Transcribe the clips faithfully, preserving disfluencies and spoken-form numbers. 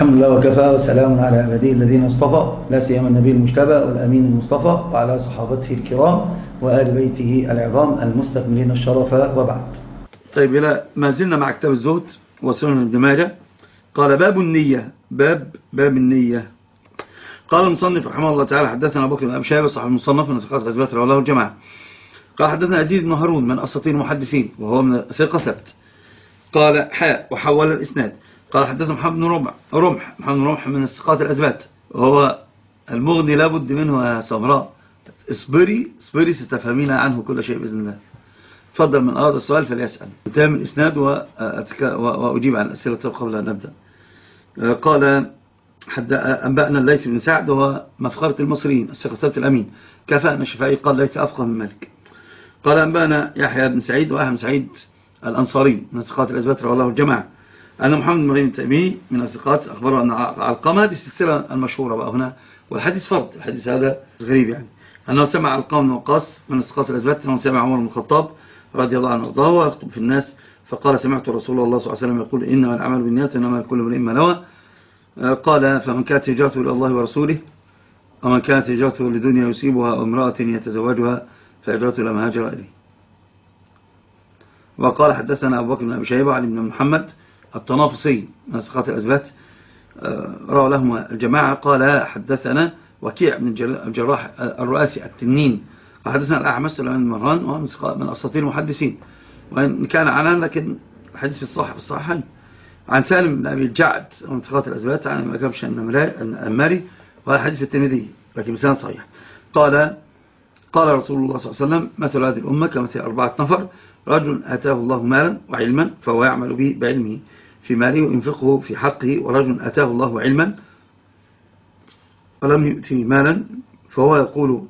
الحمد لله وكفى وسلام على عباده الذين اصطفى، لا سيما النبي المجتبى والأمين المصطفى وعلى صحابته الكرام وآل بيته العظام المستكملين الشرف، وبعد. طيب، إلى ما زلنا مع كتاب الزهد وسنن ابن ماجه. قال باب النية، باب باب النية. قال المصنف رحمه الله تعالى: حدثنا أبو بكر بن أبي شيبة صاحب المصنف من ثقات غزوات رواه الجماعة. قال حدثنا يزيد بن هارون من أساطير المحدثين وهو من ثقة ثبت. قال حاء وحول الإسناد. قال حدثنا محمد بن رمح رمح محمد بن رمح من الثقات الأثبات وهو المغني لابد منه يا سمراء. اصبري اصبري ستفهمين عنه كل شيء بإذن الله. تفضل، من أراد السؤال فليسأل. انتهى من الإسناد وأجيب عن الأسئلة قبل أن نبدأ. قال أنبأنا الليث بن سعد وهو مفخرة المصريين الثقة الأمين، كفاءنا الشافعي قال ليث أفقه من مالك. قال أنبأنا يحيى بن سعيد وأحمد سعيد الأنصاري من الثقات الأثبات رواه الله الجماعة أن محمد بن مريم التيمي من الثقات أخبره أن علقمة، هذه السلسلة المشهورة بقى هنا، والحديث فرد، الحديث هذا غريب يعني، أنه سمع علقمة بن وقاص من الثقات الأثبات أنه سمع عمر بن الخطاب رضي الله عنه وارضاه ويخطب في الناس فقال: سمعت رسول الله صلى الله عليه وسلم يقول: إنما الأعمال بالنيات وإنما لكل امرئ ما نوى. قال: فمن كانت هجرته إلى الله ورسوله ومن كانت هجرته لدنيا يصيبها أو امرأة يتزوجها فهجرته إلى ما هاجر إليه. وقال حدثنا أبو بكر بن أبي شيبة علي بن محمد التنافسي من ثقات الأثبات روى لهما الجماعة. قال حدثنا وكيع بن الجراح الرؤاسي التنين قال حدثنا الأعمش سليمان بن مهران وهو من أساطير المحدثين وإن كان عنان لكن الحديث الصحيح في الصحيحين. عن سالم بن أبي الجعد من ثقات الأثبات عن مكبش الأماري وهذا حديث الترمذي لكن بسند صحيح. قال قال رسول الله صلى الله عليه وسلم: مثل هذه الأمة كمثل أربعة نفر، رجل آتاه الله مالا وعلما فهو يعمل به بعلمه في ماله وينفقه في حقه، ورجل آتاه الله علما ولم يؤتيه مالا فهو يقول: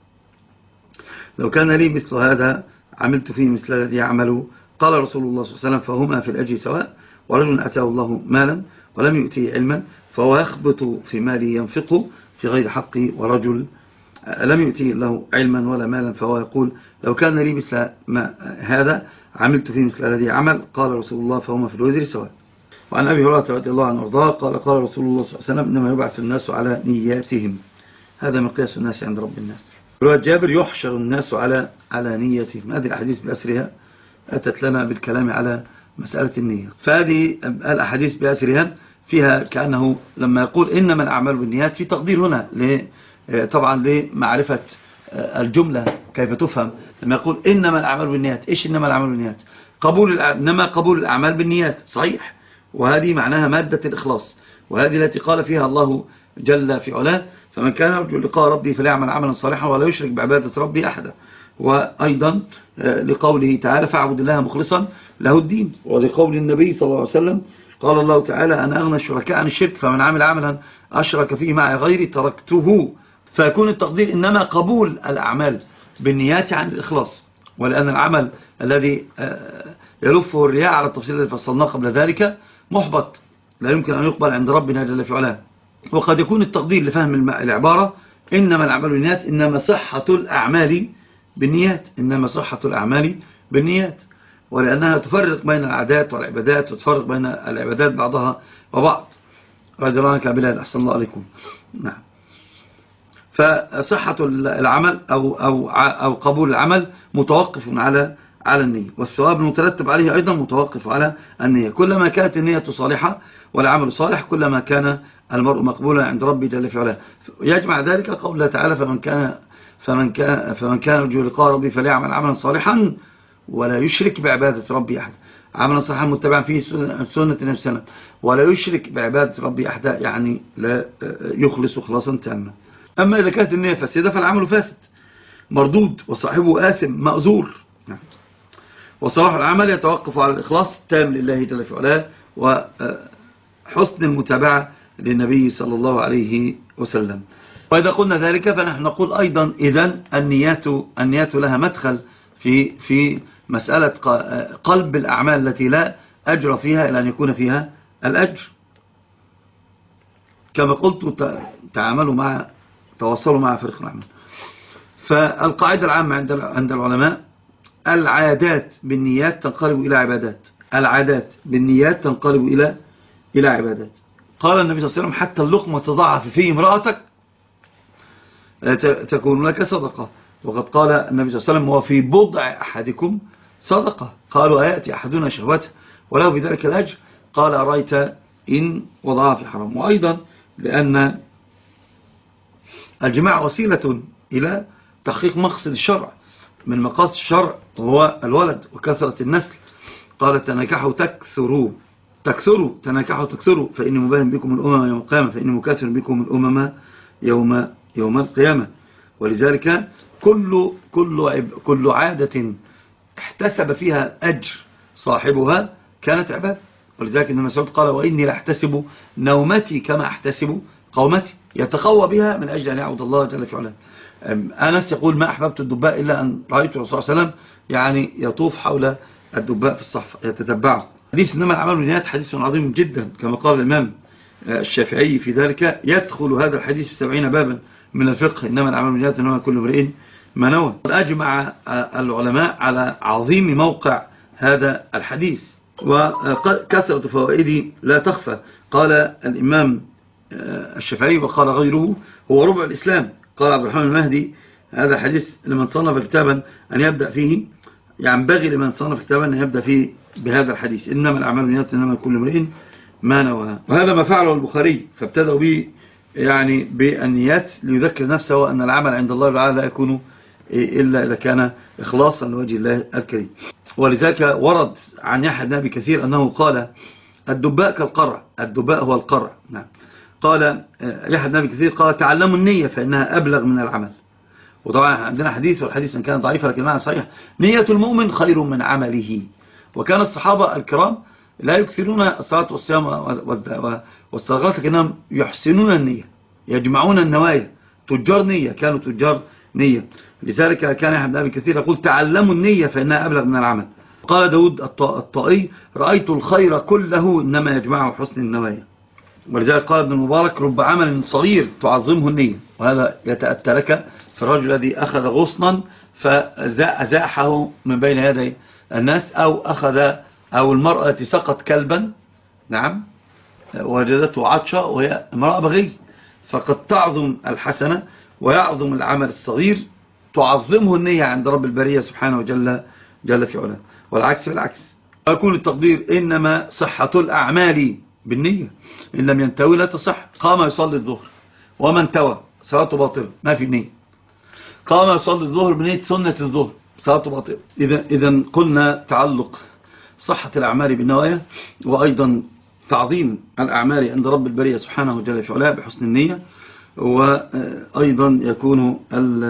لو كان لي مثل هذا عملت فيه مثل الذي يعمل. قال رسول الله صلى الله عليه وسلم: فهما في الأجر سواء، ورجل آتاه الله مالا ولم يؤتيه علما فهو يخبط في ماله ينفقه في غير حقه، ورجل لم يؤتيه له علما ولا مالا فهو يقول: لو كان لي مثل ما هذا عملت فيه مثل الذي عمل. قال رسول الله: فهما في الوزر سواء. وعن أبي هريرة رضي الله عنه وارضاه قال: قال رسول الله صلى الله عليه وسلم: إنما يبعث الناس على نياتهم، هذا مقياس الناس عند رب الناس. رواية جابر: يحشر الناس على على نيتهم. هذه الأحاديث بأسرها أتت لنا بالكلام على مسألة النية، فهذه الأحاديث بأسرها فيها كأنه لما يقول إنما الأعمال بالنيات في تقدير هنا طبعا لمعرفة الجملة كيف تفهم. لما يقول إنما الأعمال بالنيات، إيش إنما الأعمال بالنيات؟ قبول إنما قبول الأعمال بالنيات صحيح، وهذه معناها مادة الإخلاص، وهذه التي قال فيها الله جل في علاه: فمن كان يرجو لقاء ربه فليعمل عملا صالحا ولا يشرك بعبادة ربه أحدا. وأيضا لقوله تعالى: فاعبد الله مخلصا له الدين. ولقول النبي صلى الله عليه وسلم: قال الله تعالى: أنا أغنى الشركاء عن الشرك فمن عمل عملا أشرك فيه معي غيري تركته. فيكون التقدير إنما قبول الأعمال بالنيات عن الإخلاص، ولأن العمل الذي يلفه الرياء على التفصيل الذي فصلناه قبل ذلك محبط، لا يمكن أن يقبل عند ربنا جل في علاه. وقد يكون التقدير لفهم العبارة إنما الأعمال بالنيات إنما صحة الأعمال بالنيات، إنما صحة الأعمال بالنيات، ولأنها تفرق بين العادات والعبادات وتفرق بين العبادات بعضها وبعض. رضي الله عنك بلال، أحسن الله عليكم. نعم. فصحة العمل أو, أو, أو قبول العمل متوقف على على النية، والثواب المترتب عليه أيضا متوقف على النية. كلما كانت النية صالحة والعمل صالح كلما كان المرء مقبولا عند ربه جل في علاه. يجمع ذلك قول الله تعالى: فمن كان فمن كان فمن كان يرجو لقاء ربه فليعمل عملا صالحا ولا يشرك بعبادة ربه أحد. عملا صالحا متبعا فيه سنة النبي صلى الله عليه وسلم، ولا يشرك بعبادة ربه أحد، يعني لا يخلص خلاصا تاما. أما إذا كانت النية فاسدة فالعمل فاسد مردود وصاحبه آثم مأزور. نعم. وصلاح العمل يتوقف على الإخلاص التام لله جل في علاه وحسن المتابعة للنبي صلى الله عليه وسلم. وإذا قلنا ذلك فنحن نقول أيضا إذن النيات النيات لها مدخل في في مسألة قلب الأعمال التي لا أجر فيها إلا أن يكون فيها الأجر. كما قلت تعاملوا مع تواصلوا مع فرق الأعمال. فالقاعدة العامة عند عند العلماء: العادات بالنيات تنقلب إلى عبادات، العادات بالنيات تنقلب إلى إلى عبادات. قال النبي صلى الله عليه وسلم حتى اللقمة تضعف في امرأتك تكون لك صدقة. وقد قال النبي صلى الله عليه وسلم وفي بضع أحدكم صدقة. قالوا أيأتي أحدنا شهوته وله بذلك الأجر؟ قال أرأيت إن وضعها في حرام. وأيضا لأن الجماع وسيلة إلى تحقيق مقصد الشرع، من مقاصد الشرع هو الولد وكثرة النسل. قال تناكحوا تكثروا تكثروا تناكحوا تكثروا فإني مباهم بكم الأمم يوم القيامة فإني مكاثر بكم الأمم يوم يوم القيامة. ولذلك كل كل كل عادة احتسب فيها أجر صاحبها كانت عبادة. ولذلك ابن مسعود قال وإني لاحتسب نومتي كما احتسب قومتي، يتقوى بها من أجل أن يعبد الله جل في علاه. أنس يقول ما أحببت الدباء إلا أن رأيت الرسول صلى الله عليه وسلم يعني يطوف حول الدباء في الصحف يتتبعه. حديث إنما الأعمال بالنيات حديث عظيم جدا كما قال الإمام الشافعي في ذلك، يدخل هذا الحديث في سبعين بابا من الفقه، إنما الأعمال بالنيات إنما كل امرئ ما نوى. أجمع العلماء على عظيم موقع هذا الحديث وكثرة فوائده لا تخفى. قال الإمام الشافعي وقال غيره هو ربع الإسلام. قال عبد الرحمن المهدي هذا حديث لمن صنف كتابا أن يبدأ فيه، ينبغي لمن صنف كتابا أن يبدأ فيه بهذا الحديث إنما الأعمال بالنيات إنما كل امرئ ما نوى. وهذا ما فعله البخاري، فابتدأوا به يعني بالنيات ليذكر نفسه أن العمل عند الله تعالى لا يكون إلا إذا كان إخلاصا لوجه الله الكريم. ولذلك ورد عن يحيى بن أبي كثير أنه قال الدباء كالقرع، الدباء هو القرع. نعم. قال يحيى بن أبي كثير قال تعلموا النية فإنها أبلغ من العمل. وطبعا عندنا حديث والحديث إن كان ضعيفا لكن معنى صحيح، نية المؤمن خير من عمله. وكان الصحابة الكرام لا يكثرون الصلاة والصيام والصدقات لكنهم يحسنون النية، يجمعون النوايا، تجار نية، كانوا تجار نية. لذلك كان يحيى بن أبي كثير يقول تعلموا النية فإنها أبلغ من العمل. قال داود الطائي رأيت الخير كله إنما يجمعه حسن النوايا. ولذلك قال ابن المبارك رب عمل صغير تعظمه النية. وهذا يتأتى لك في الرجل الذي أخذ غصنا فأزاحه من بين يدي الناس، أو أخذ أو المرأة التي سقط كلبا نعم وجدته عطشة وهي امرأة بغي، فقد تعظم الحسنة ويعظم العمل الصغير، تعظمه النية عند رب البرية سبحانه وجل جل في علاه. والعكس بالعكس. يكون التقدير إنما صحة الأعمال بالنية، إن لم ينتوي لا تصح. قام يصلي الظهر ومن توى صلاته باطلة ما في نية. قام يصلي الظهر بنية سنة الظهر صلاته باطلة. إذا إذا قلنا تعلق صحة الأعمال بالنوايا وأيضا تعظيم الأعمال عند رب البرية سبحانه وجل في علاه بحسن النية. وأيضا يكون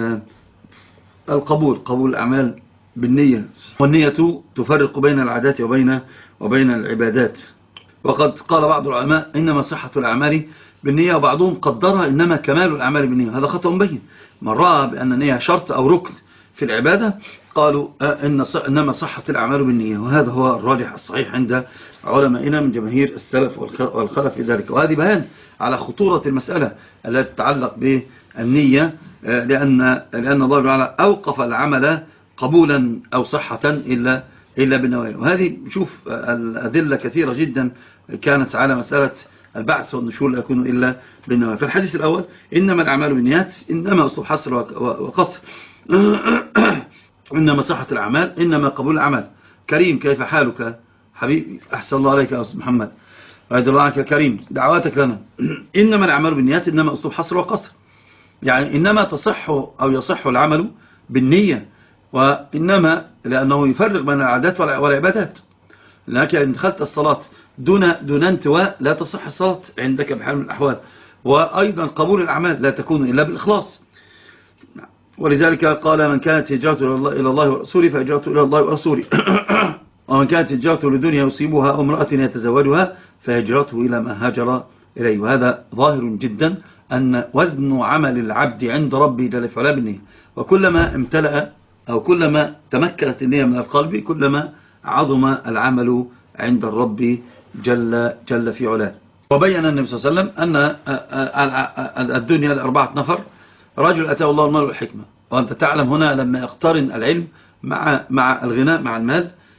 القبول قبول الأعمال بالنية، والنية تفرق بين العادات وبين وبين العبادات. وقد قال بعض العلماء إنما صحة الأعمال بالنية، وبعضهم قدرها إنما كمال الأعمال بالنية. هذا خطأ مبين. من رأى بأن النية شرط أو ركن في العبادة قالوا إن إنما صحة الأعمال بالنية، وهذا هو الراجح الصحيح عند علمائنا من جماهير السلف والخلف في ذلك. وهذه بيان على خطورة المسألة التي تتعلق بالنية، لأن لأن الله تعالى أوقف العمل قبولا أو صحة إلا إلا بالنوايا. وهذه شوف الأدلة كثيرة جدا كانت على مسألة البعث والنشور لا يكون إلا بالنوايا. في الحديث الأول إنما الأعمال بالنيات إنما أصل حصر وقصر إنما صحة الأعمال إنما قبول الأعمال. كريم كيف حالك حبيبي؟ أحسن الله عليك يا أستاذ محمد وعيد الله عنك كريم دعواتك لنا. إنما الأعمال بالنيات إنما أصل حصر وقصر، يعني إنما تصح أو يصح العمل بالنية، وإنما لأنه يفرق بين العادات والعبادات. لكن إن دخلت الصلاة دون دون انتواء لا تصح الصلاة عندك بحال من الأحوال. وأيضا قبول الأعمال لا تكون إلا بالإخلاص. ولذلك قال من كانت هجرته إلى الله ورسوله فهجرته إلى الله ورسوله ومن كانت هجرته لدنيا يصيبها أو امرأة يتزوجها فهجرته إلى ما هاجر إليه. وهذا ظاهر جدا أن وزن عمل العبد عند ربه جل في علاه بالنية، وكلما امتلأ أو كلما تمكنت النية من القلب كلما عظم العمل عند الرب جل, جل في علاه. وبين النبي صلى الله عليه وسلم أن الدنيا لأربعة نفر: رجل أتاه الله المال والحكمة. وأنت تعلم هنا لما يقترن العلم مع مع الغناء مع المال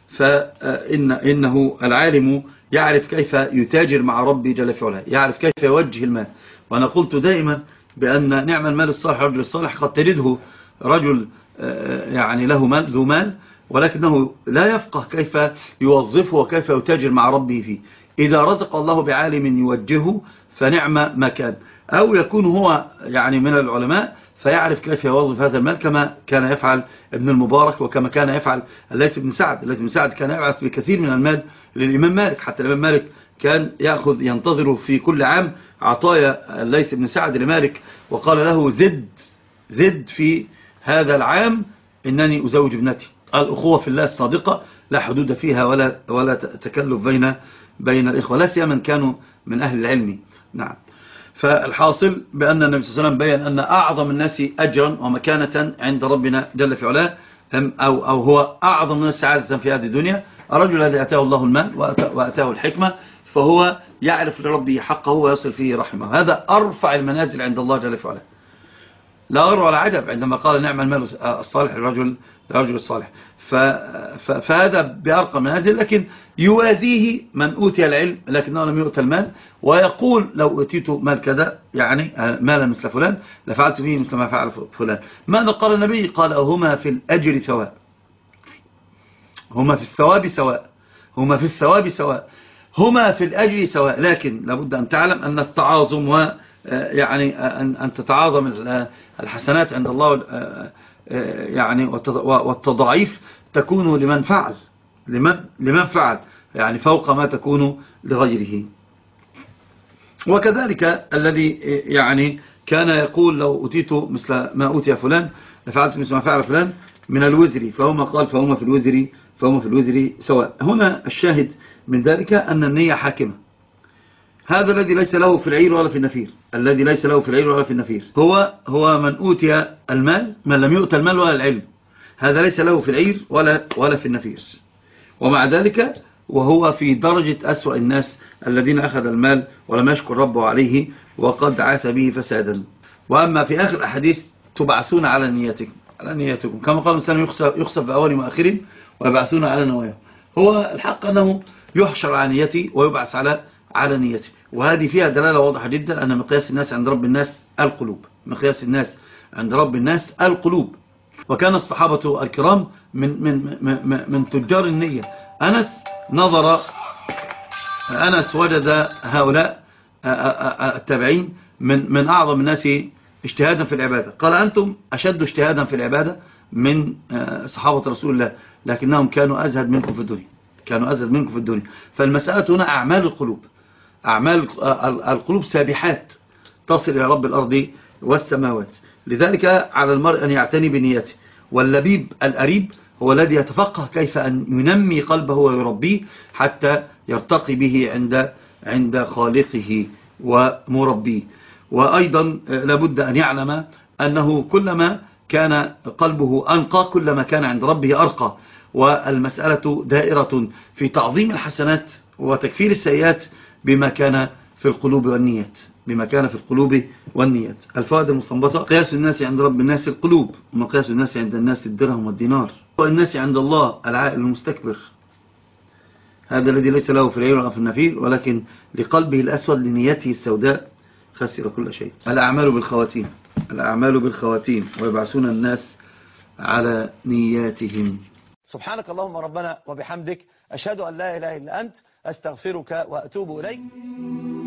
فإن إنه العالم يعرف كيف يتاجر مع ربي جل في علاه، يعرف كيف يوجه المال. وأنا قلت دائما بأن نعم المال الصالح رجل الصالح، قد تجده رجل يعني له مال ذو مال ولكنه لا يفقه كيف يوظفه وكيف يتاجر مع ربه فيه. إذا رزق الله بعالم يوجهه فنعم ما كان، أو يكون هو يعني من العلماء فيعرف كيف يوظف هذا المال كما كان يفعل ابن المبارك، وكما كان يفعل الليث بن سعد. الليث بن سعد كان يبعث بكثير من المال للإمام مالك، حتى الإمام مالك كان يأخذ ينتظر في كل عام عطايا الليث بن سعد لمالك، وقال له زد زد في هذا العام إنني أزوج ابنتي. الأخوة في الله الصادقة لا حدود فيها ولا ولا تكلف بين بين الإخوة، لا سيما من كانوا من أهل العلم. نعم. فالحاصل بأن النبي صلى الله عليه وسلم بيّن أن أعظم الناس أجرا ومكانة عند ربنا جل في علاه أو, أو هو أعظم الناس سعادة في هذه الدنيا الرجل الذي أتاه الله المال وأتاه الحكمة، فهو يعرف لربه حقه ويصل فيه رحمه. هذا أرفع المنازل عند الله جل في علاه. لا غير ولا عجب عندما قال نعم المال الصالح للرجل للرجل الصالح. فهذا بأرقى منازل، لكن يوازيه من أوتي العلم لكنه لم يؤت المال، ويقول لو أوتيت مال كذا يعني مالا مثل فلان لفعلت فيه مثل ما فعل فلان. ماذا قال النبي؟ قال هما في الأجر سواء، هما في الثواب سواء، هما في الثواب سواء، هما في الأجر سواء. لكن لابد أن تعلم أن التعاظم و يعني أن تتعاظم الحسنات عند الله يعني والتضاعيف تكون لمن فعل لمن لمن فعل يعني فوق ما تكون لغيره. وكذلك الذي يعني كان يقول لو أتيت مثل ما أوتي فلان لفعلت مثل ما فعل فلان من الوزر، فهما قال فهما في الوزر فهما في الوزر سواء. هنا الشاهد من ذلك أن النية حاكمة. هذا الذي ليس له في العير ولا في النفير، الذي ليس له في العير ولا في النفير هو هو من أوتي المال، من لم يؤت المال ولا العلم، هذا ليس له في العير ولا ولا في النفير. ومع ذلك وهو في درجة أسوأ الناس الذين أخذ المال ولم يشكر ربه عليه وقد عاث به فسادا. وأما في آخر الأحاديث تبعثون على نيتكم على نيتكم كما قال الإنسان يخسف بأول مؤخر ويبعثون على نوايا. هو الحق أنه يحشر على نيته ويبعث على على نيته. وهذه فيها دلالة واضحة جدا أن مقياس الناس عند رب الناس القلوب، مقياس الناس عند رب الناس القلوب. وكان الصحابة الكرام من من من, من تجار النية. أنس نظر أنس وجد هؤلاء التابعين من من أعظم الناس اجتهادا في العبادة، قال أنتم أشد اجتهادا في العبادة من صحابة رسول الله، لكنهم كانوا أزهد منكم في الدنيا كانوا أزهد منكم في الدنيا. فالمسألة هنا أعمال القلوب، أعمال القلوب سابحات تصل إلى رب الأرض والسماوات. لذلك على المرء أن يعتني بنيته. واللبيب الأريب هو الذي يتفقه كيف أن ينمي قلبه ويربيه حتى يرتقي به عند عند خالقه ومربيه. وأيضا لابد أن يعلم أنه كلما كان قلبه أنقى كلما كان عند ربه أرقى. والمسألة دائرة في تعظيم الحسنات وتكفير السيئات بما كان في القلوب والنيات بما كان في القلوب والنيات. الفوائد المستنبطة: قياس الناس عند رب الناس القلوب، ومقياس الناس عند الناس الدرهم والدينار، والناس عند الله العائل المستكبر، هذا الذي ليس له في العير ولا في النفير ولكن لقلبه الأسود لنيته السوداء خسر كل شيء. الأعمال بالخواتيم الأعمال بالخواتيم ويبعثون الناس على نياتهم. سبحانك اللهم ربنا وبحمدك، أشهد أن لا إله إلا أنت، أستغفرك وأتوب إليك.